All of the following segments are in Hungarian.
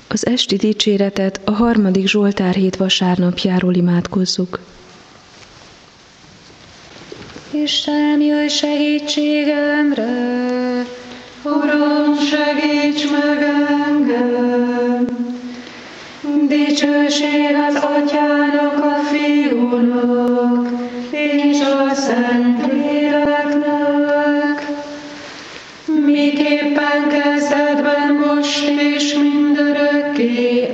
Az esti dicséretet a 3. Zsoltárhét vasárnapjáról imádkozzuk. Istenem, jöjj segítségemre! Uram, segíts meg engem! Dicsőség az Atyának, a Fiúnak, és a Szentléleknek, miképpen kezdetben, most és mindörökké.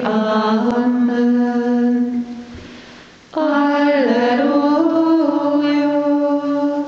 Amen. Alleluja!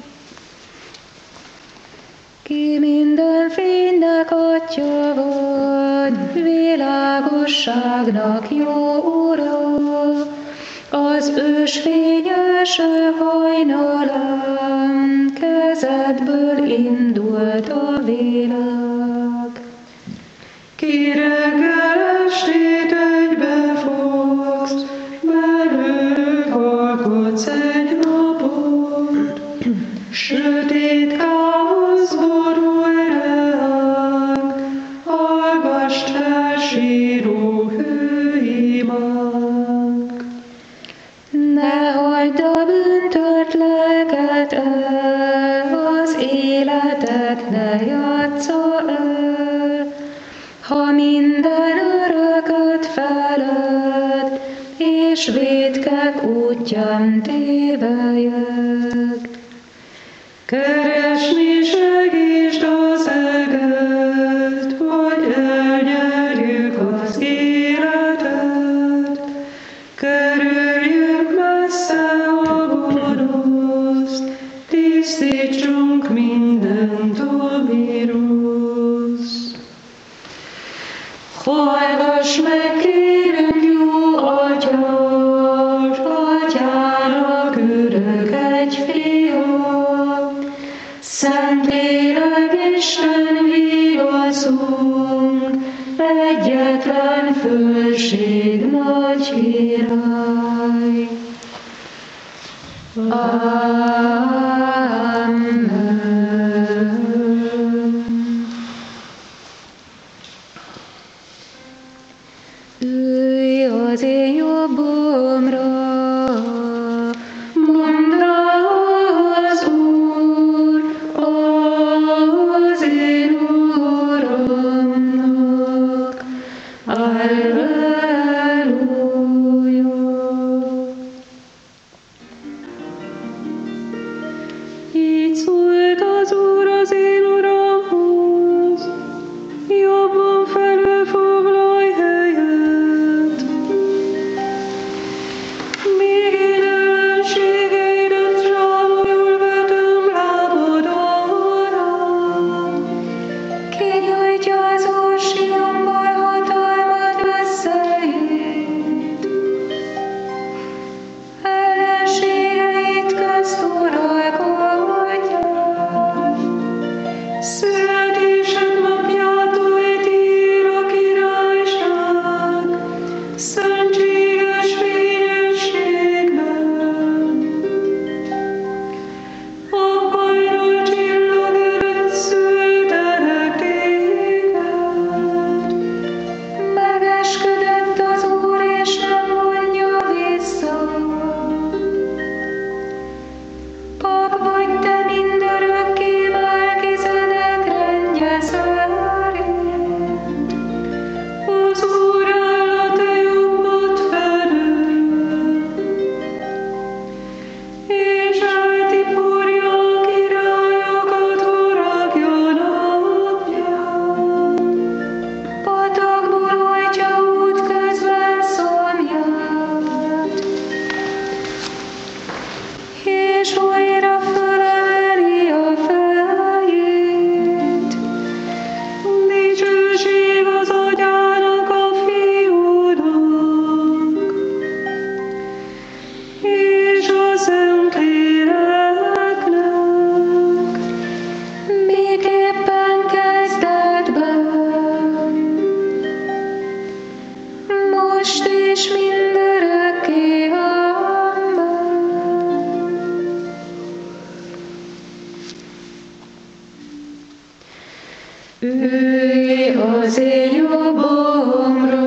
Ki minden fénynek Atya vagy, világosságnak jó Ura, az ős fényese hajnalán, kezedből indult a világ. Ki reggel estét egybefogsz, belőlük alkotsz egy napot, sötét káosz borul ránk, hallgass fel síró hőimánk. Ne hagyd a bűntört lelket el, az életet ne játsza el, ha minden örököt feled, és vétkek útján tévelyek. Keresni segítsd az eget, hogy elnyerjük az életet. Kerüljük messze a gonoszt, tisztítsunk mindentől, mi rossz. Hallgass meg, kérünk, jó Atyát, Atyának örök egy fia, Szentlélek Isten vigaszunk, egyetlen fölség nagy király. Amen. Ülj az én jobbomra, mondd rá az Úr, az én Uramnak. Alleluja. Így szólt az Úr az én Uramhoz, jobban felülfoglalj helyet. Míg én ellenségeidet zsámolyul vetem lábad alá, kinyújtja az Úr Sionból hatalmat veszélyét. Ellenségeit közt uralkodják. Születésed napjától ítél a királyság, szentséges fényességben. A hajnal csillag előtt szültelek téged. Megesküdött az Úr, és nem vonja vissza. Pap vagy te mindörökké, Melchizedek rendje szerint. Az Úr áll a te jobbod felől, és eltiporja a királyokat haragja napján. Patakból hajtja útközben szomját, és újra fölemeli a fejét. Dicsőség az Atyának, a Fiúnak, és a Szentléleknek, miképpen kezdetben, most és mindörökké. Amen. Ülj az én jobbomra,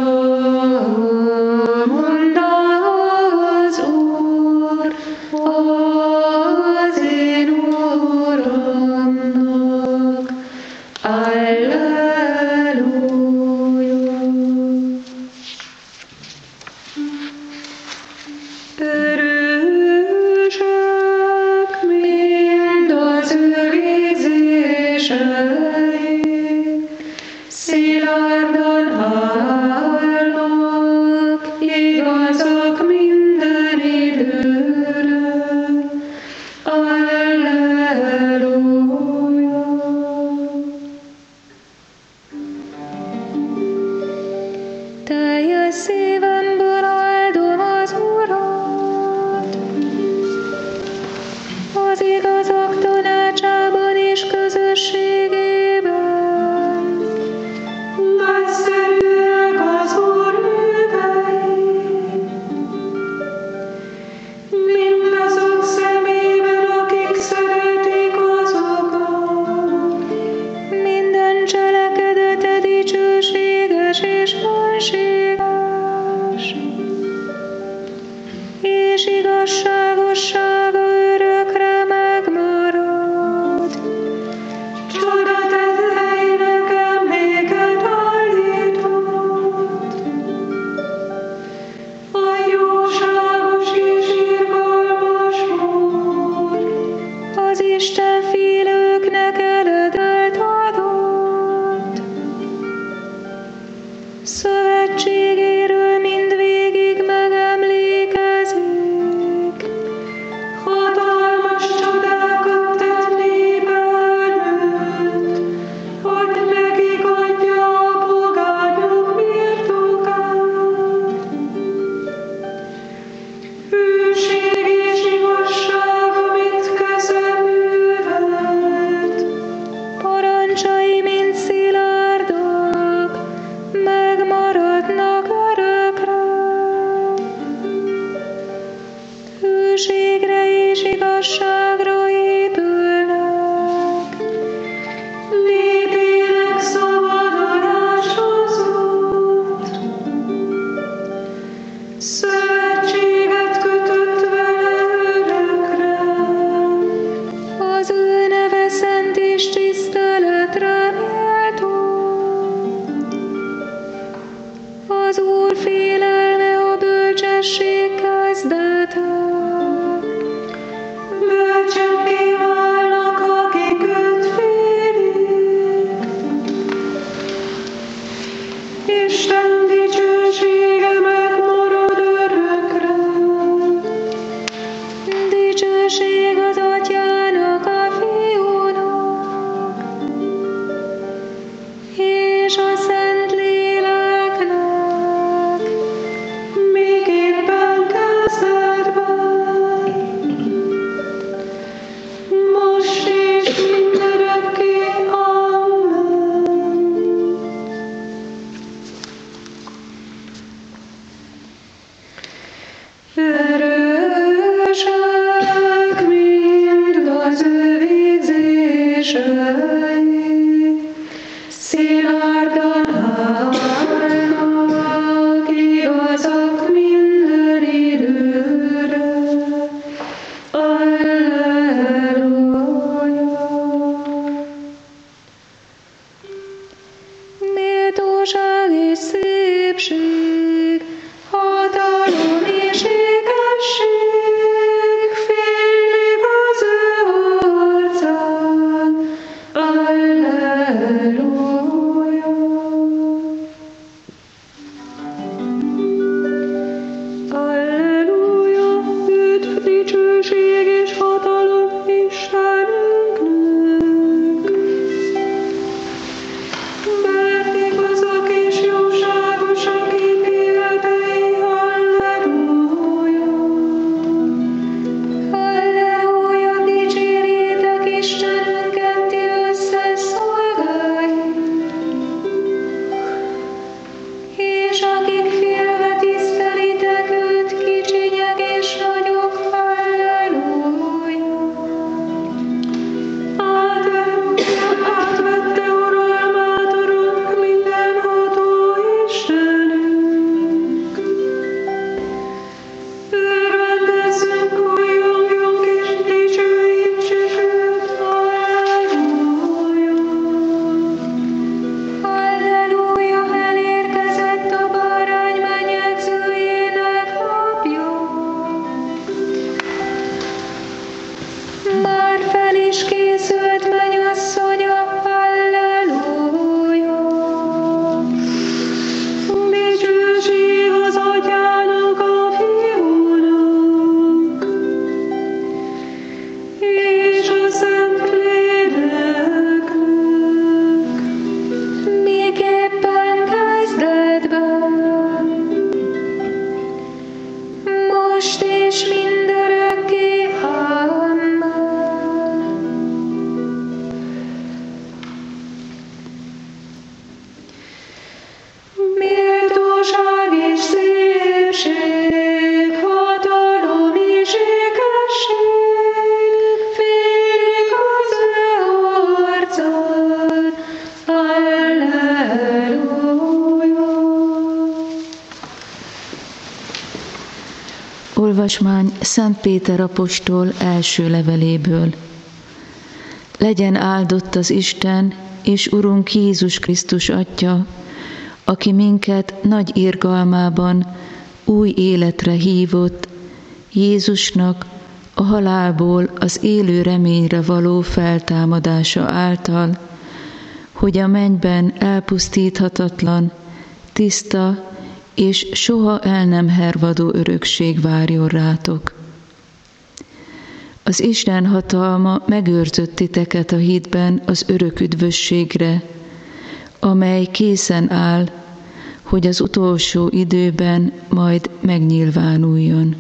Berték azok és jóságos, akik Olvasmány Szent Péter apostol első leveléből. Legyen áldott az Isten és Urunk Jézus Krisztus Atya, aki minket nagy irgalmában új életre hívott, Jézusnak a halálból az élő reményre való feltámadása által, hogy a mennyben elpusztíthatatlan, tiszta és soha el nem hervadó örökség várjon rátok. Az Isten hatalma megőrzött titeket a hitben az örök üdvösségre, amely készen áll, hogy az utolsó időben majd megnyilvánuljon.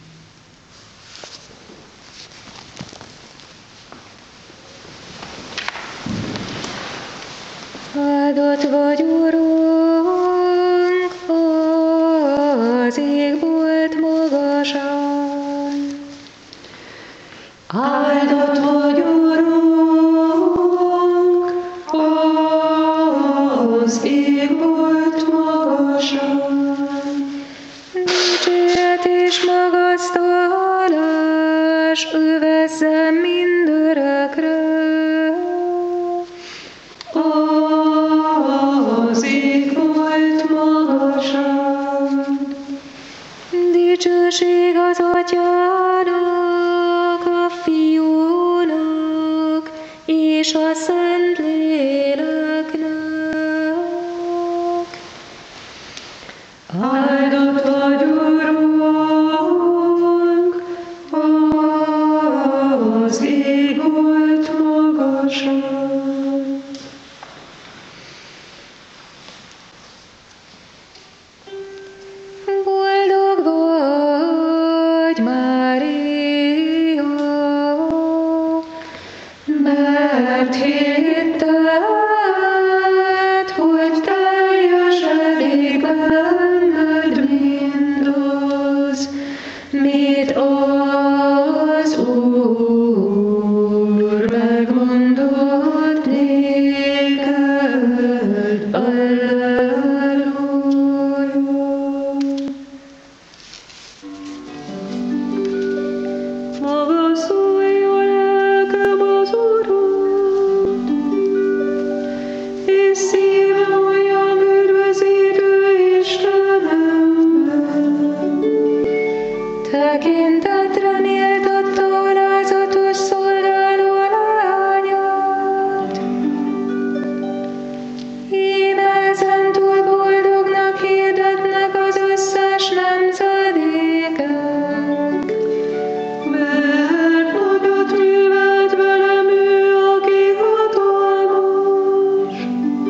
Áldott vagy, Urunk, az égbolt magasan. Áldott vagy, Urunk, az égbolt magasan. Dicséret és magasztalás övezzen mindörökre. Az égbolt magasan. Dicsőség az Atyának, a Fiúnak és a Szentléleknek. Áldott vagy, Urunk, az égbolt magasan. Boldog vagy, Mária, mert hitted, hogy teljesedik benned mindaz, mit az Úr megmondott néked. Alleluja. Magasztaljon lelkem az Urat, és szívem olyan üdvözítő Istenemben. Tekintetre méltatta alázatos szolgáló lányát. Íme ezentúl boldognak hirdetnek az összes nemzedékek. Mert nagyot művelt velem ő, aki hatalmas.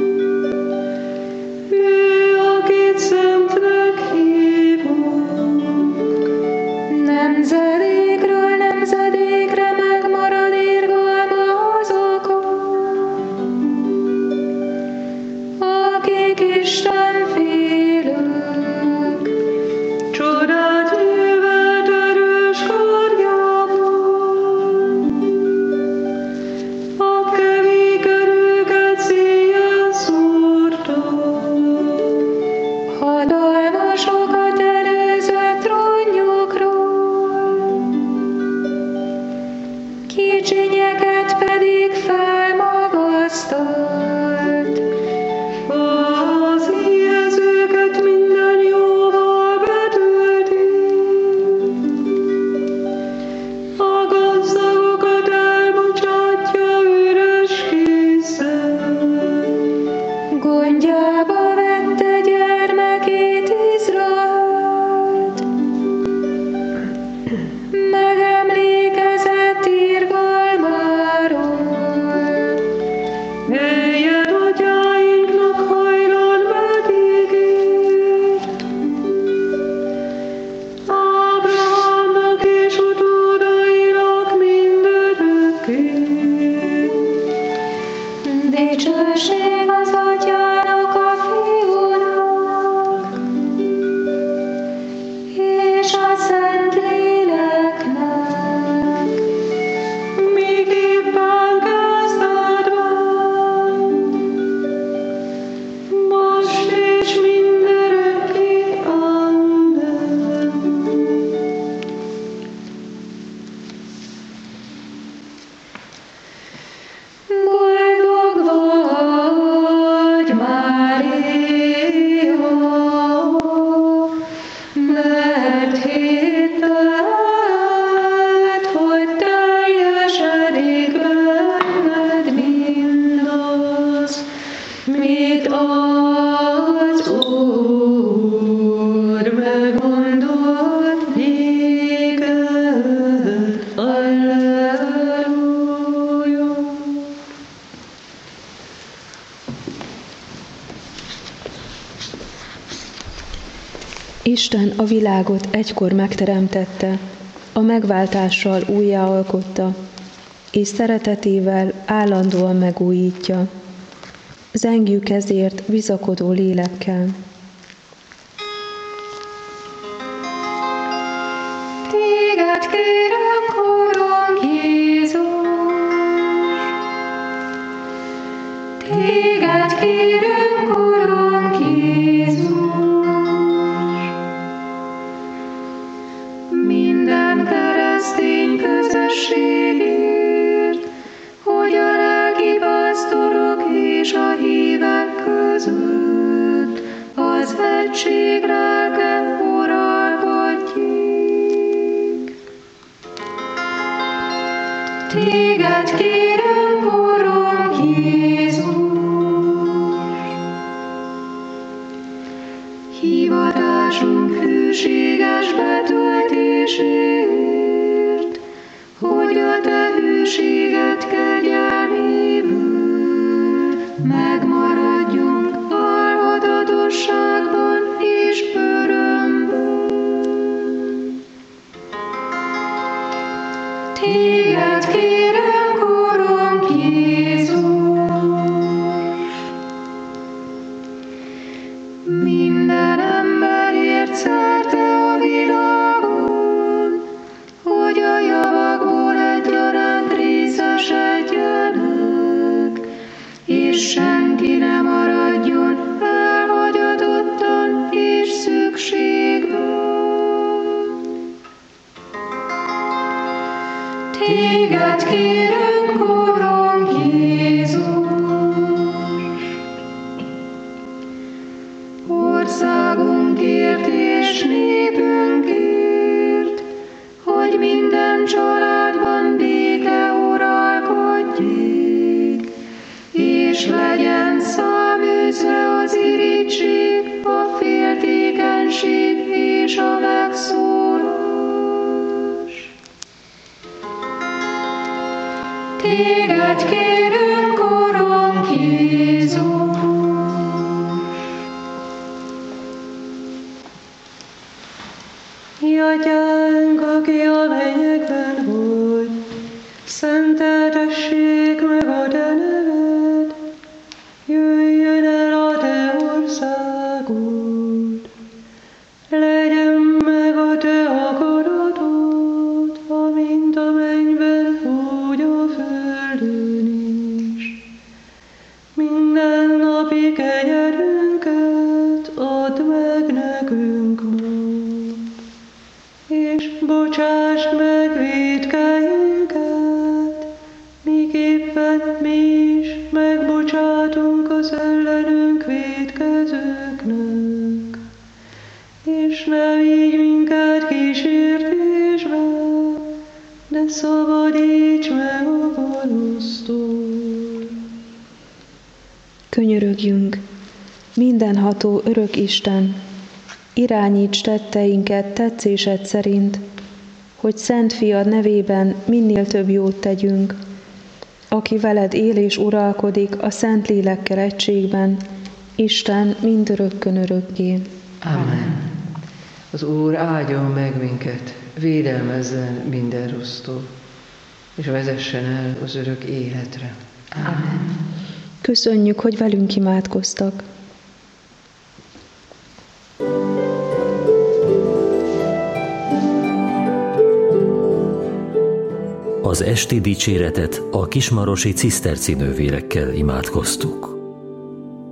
Ő, akit szentnek hívok. Nemzedékről nemzedékre megmarad irgalma azokon, akik Isten félők. Csodát művelt erős karjával, a kemény erőket széjjel szórta. Hatalmasokat előzött trónjukról, kicsinyeket pedig felmagasztalt. Az éhezőket minden jóval betölti, a gazdagokat elbocsátja üres kézzel. Gondjába vette gyermekét, Izraelt, megemlékezett irgalmáról. Melyet atyáinknak hajlan megígért, Ábrahámnak és utódainak mindörökké. Dicsőség az Atyának, a mert hitted, hogy teljesedik benned mindaz, mit az Úr megmondott néked. Alleluja! Isten a világot egykor megteremtette, a megváltással újjáalkotta, és szeretetével állandóan megújítja. Zengjük ezért bizakodó lélekkel. Téged kérem, Urunk Jézus, téged kérünk, Urunk Jézus, minden keresztény közösségért, hogy a lelki pásztorok és a hívek között az egység lelke uralkodjék. Téged kérünk, Urunk Jézus, hivatásunk hűséges betöltésért, hogy a te hűséget kegyelméből megmaradjunk álhatatosságban és örömben. Téged kérünk, Urunk Jézus, minden emberért szerte a világon, hogy a javakból egyaránt részesedjenek, és senki ne maradjon elhagyatottan és szükségben. Téged kérünk, Urunk Jézus, országunkért és népünkért, hogy minden családban béke uralkodjék, és legyen száműzve az irigység, a féltékenység és a megszólás. Téged kérünk, Urunk Jézus, Mi Atyánk, aki a mennyekben vagy, szenteltessék meg a te neved, jöjjön el a te országod, legyen meg a te akaratod, amint a mennyben, úgy a földön is. Minden napi kenyerünket add meg nekünk ma, és bocsásd meg vétkeinket, miképpen mi is megbocsátunk az ellenünk vétkezőknek. És ne vigy minket kísértésbe, de szabadíts meg a gonosztól. Könyörögjünk, mindenható örök Isten, irányíts tetteinket tetszésed szerint, hogy Szent Fiad nevében minél több jót tegyünk, aki veled él és uralkodik a Szent Lélekkel egységben, Isten mindörökkön örökké. Amen. Az Úr áldjon meg minket, védelmezzen minden rossztól, és vezessen el az örök életre. Amen. Köszönjük, hogy velünk imádkoztak. Az esti dicséretet a kismarosi ciszterci nővérekkel imádkoztuk.